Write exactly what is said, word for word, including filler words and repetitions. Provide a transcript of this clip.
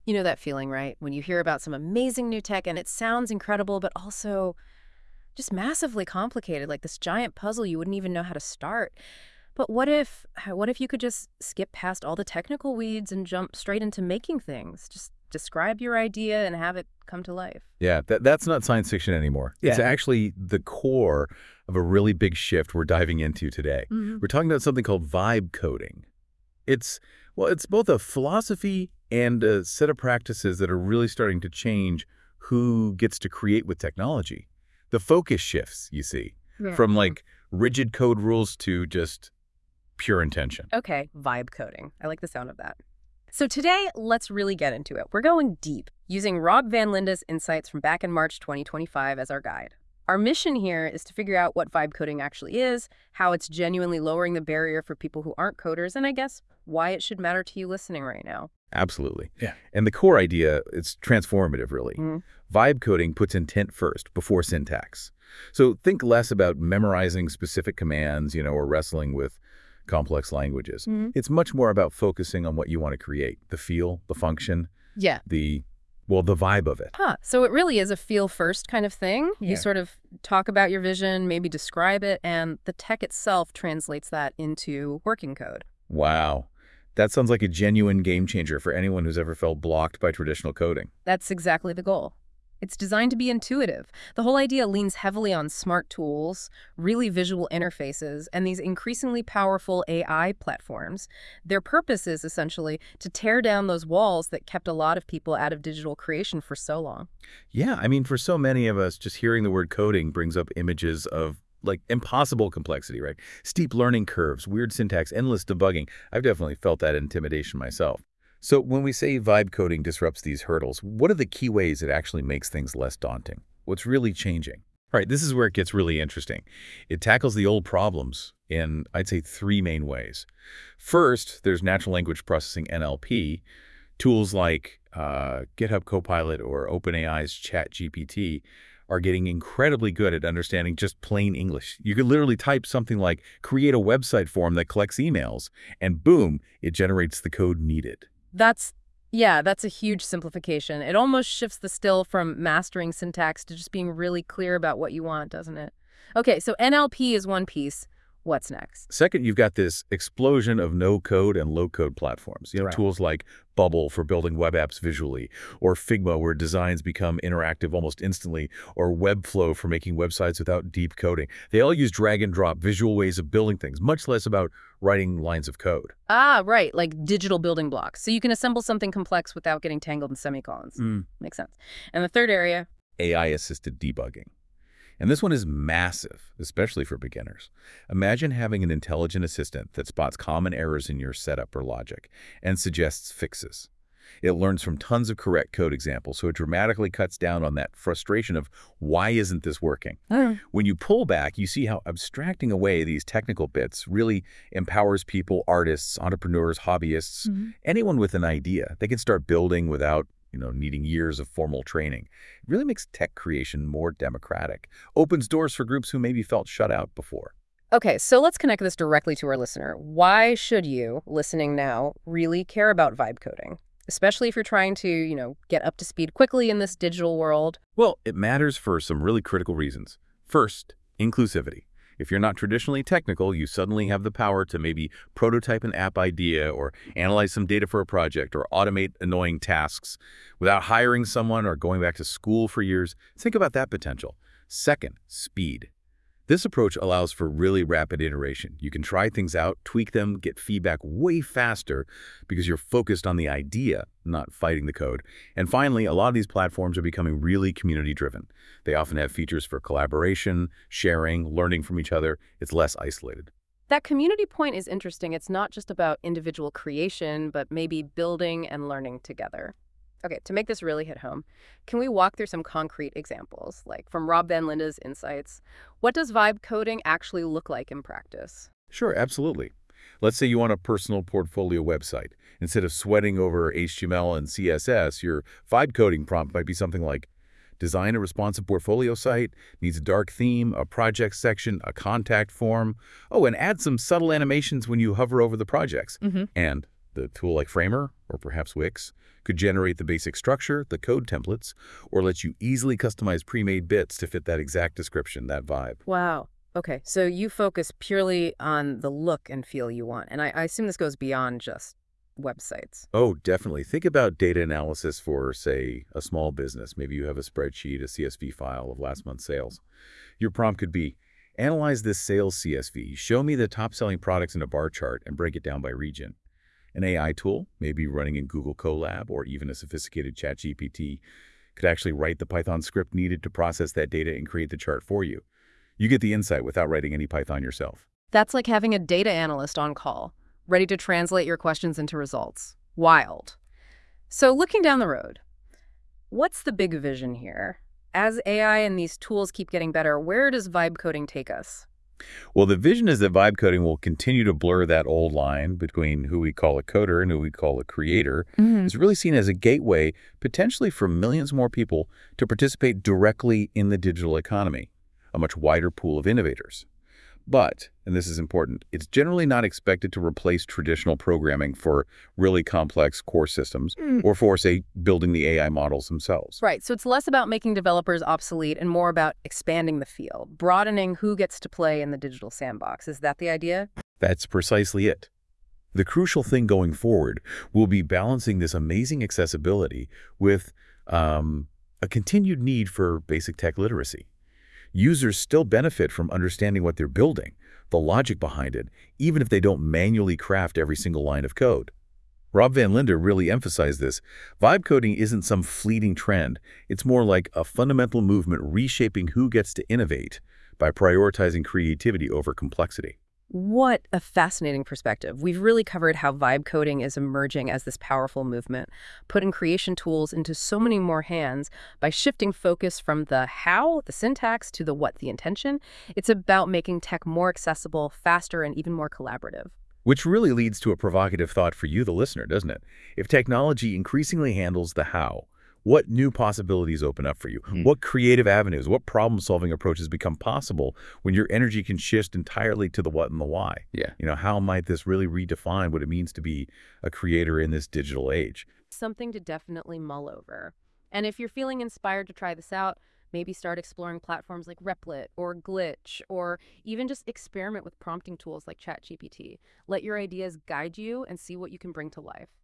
You know that feeling, right? When you hear about some amazing new tech and it sounds incredible, but also just massively complicated, like this giant puzzle you wouldn't even know how to start. But what if what if you could just skip past all the technical weeds and jump straight into making things? Just describe your idea and have it come to life. Yeah, that, that's not science fiction anymore. It's Yeah. actually the core of a really big shift we're diving into today. Hmm. We're talking about something called vibe coding. It's, well, it's both a philosophy and a set of practices that are really starting to change who gets to create with technology. The focus shifts, you see, Yeah. from like rigid code rules to just pure intention. Okay, vibe coding. I like the sound of that. So today, let's really get into it. We're going deep, using Rob Van Linda's insights from back in March twenty twenty-five as our guide. Our mission here is to figure out what vibe coding actually is, how it's genuinely lowering the barrier for people who aren't coders, and I guess why it should matter to you listening right now. Absolutely. Yeah. And the core idea, it's transformative, really. Mhm. Vibe coding puts intent first before syntax. So think less about memorizing specific commands, you know, or wrestling with complex languages. Mhm. It's much more about focusing on what you want to create, the feel, the function, Yeah. the, well, the vibe of it. Huh. So it really is a feel-first kind of thing. Yeah. You sort of talk about your vision, maybe describe it, and the tech itself translates that into working code. Wow. That sounds like a genuine game changer for anyone who's ever felt blocked by traditional coding. That's exactly the goal. It's designed to be intuitive. The whole idea leans heavily on smart tools, really visual interfaces, and these increasingly powerful A I platforms. Their purpose is essentially to tear down those walls that kept a lot of people out of digital creation for so long. Yeah, I mean, for so many of us, just hearing the word coding brings up images of like impossible complexity, right? Steep learning curves, weird syntax, endless debugging. I've definitely felt that intimidation myself. So when we say vibe coding disrupts these hurdles, what are the key ways it actually makes things less daunting? What's really changing? All right, this is where it gets really interesting. It tackles the old problems in, I'd say, three main ways. First, there's natural language processing, N L P. Tools like uh, GitHub Copilot or OpenAI's ChatGPT are getting incredibly good at understanding just plain English. You could literally type something like, create a website form that collects emails, and boom, it generates the code needed. That's, yeah, that's a huge simplification. It almost shifts the skill from mastering syntax to just being really clear about what you want, doesn't it? Okay, so N L P is one piece. What's next? Second, you've got this explosion of no-code and low-code platforms. You know, Right. tools like Bubble for building web apps visually, or Figma where designs become interactive almost instantly, or Webflow for making websites without deep coding. They all use drag-and-drop visual ways of building things, much less about writing lines of code. Ah, right, like digital building blocks. So you can assemble something complex without getting tangled in semicolons. Mm. Makes sense. And the third area, A I-assisted debugging. And this one is massive, especially for beginners. Imagine having an intelligent assistant that spots common errors in your setup or logic and suggests fixes. It learns from tons of correct code examples, so it dramatically cuts down on that frustration of why isn't this working? When you pull back, you see how abstracting away these technical bits really empowers people, artists, entrepreneurs, hobbyists, anyone with an idea. They can start building without you know, needing years of formal training. It really makes tech creation more democratic, opens doors for groups who maybe felt shut out before. Okay, so let's connect this directly to our listener. Why should you, listening now, really care about vibe coding? Especially if you're trying to, you know, get up to speed quickly in this digital world. Well, it matters for some really critical reasons. First, inclusivity. If you're not traditionally technical, you suddenly have the power to maybe prototype an app idea or analyze some data for a project or automate annoying tasks without hiring someone or going back to school for years. Think about that potential. Second, speed. This approach allows for really rapid iteration. You can try things out, tweak them, get feedback way faster because you're focused on the idea, not fighting the code. And finally, a lot of these platforms are becoming really community-driven. They often have features for collaboration, sharing, learning from each other. It's less isolated. That community point is interesting. It's not just about individual creation, but maybe building and learning together. Okay, to make this really hit home, can we walk through some concrete examples, like from Rob Van Linda's insights? What does vibe coding actually look like in practice? Sure, absolutely. Let's say you want a personal portfolio website. Instead of sweating over H T M L and C S S, your vibe coding prompt might be something like, design a responsive portfolio site, needs a dark theme, a project section, a contact form. Oh, and add some subtle animations when you hover over the projects. Mm-hmm. And the tool like Framer, or perhaps Wix, Could generate the basic structure, the code templates, or let you easily customize pre-made bits to fit that exact description, that vibe. Wow. Okay, so you focus purely on the look and feel you want, and I, I assume this goes beyond just websites. Oh, definitely. Think about data analysis for, say, a small business. Maybe you have a spreadsheet, a C S V file of last month's sales. Your prompt could be, analyze this sales C S V, show me the top-selling products in a bar chart, and break it down by region. An A I tool, maybe running in Google Colab or even a sophisticated ChatGPT, could actually write the Python script needed to process that data and create the chart for you. You get the insight without writing any Python yourself. That's like having a data analyst on call, ready to translate your questions into results. Wild. So looking down the road, what's the big vision here? As A I and these tools keep getting better, where does vibe coding take us? Well, the vision is that vibe coding will continue to blur that old line between who we call a coder and who we call a creator. Mm-hmm. It's really seen as a gateway, potentially for millions more people, to participate directly in the digital economy, a much wider pool of innovators. But, and this is important, it's generally not expected to replace traditional programming for really complex core systems Mm. or for, say, building the A I models themselves. Right, so it's less about making developers obsolete and more about expanding the field, broadening who gets to play in the digital sandbox. Is that the idea? That's precisely it. The crucial thing going forward will be balancing this amazing accessibility with um, a continued need for basic tech literacy. Users still benefit from understanding what they're building, the logic behind it, even if they don't manually craft every single line of code. Rob Van Linde really emphasized this. Vibe coding isn't some fleeting trend. It's more like a fundamental movement reshaping who gets to innovate by prioritizing creativity over complexity. What a fascinating perspective. We've really covered how vibe coding is emerging as this powerful movement, putting creation tools into so many more hands by shifting focus from the how, the syntax, to the what, the intention. It's about making tech more accessible, faster, and even more collaborative. Which really leads to a provocative thought for you, the listener, doesn't it? If technology increasingly handles the how, what new possibilities open up for you? Hmm. What creative avenues, what problem-solving approaches become possible when your energy can shift entirely to the what and the why? Yeah. You know, how might this really redefine what it means to be a creator in this digital age? Something to definitely mull over. And if you're feeling inspired to try this out, maybe start exploring platforms like Replit or Glitch, or even just experiment with prompting tools like ChatGPT. Let your ideas guide you and see what you can bring to life.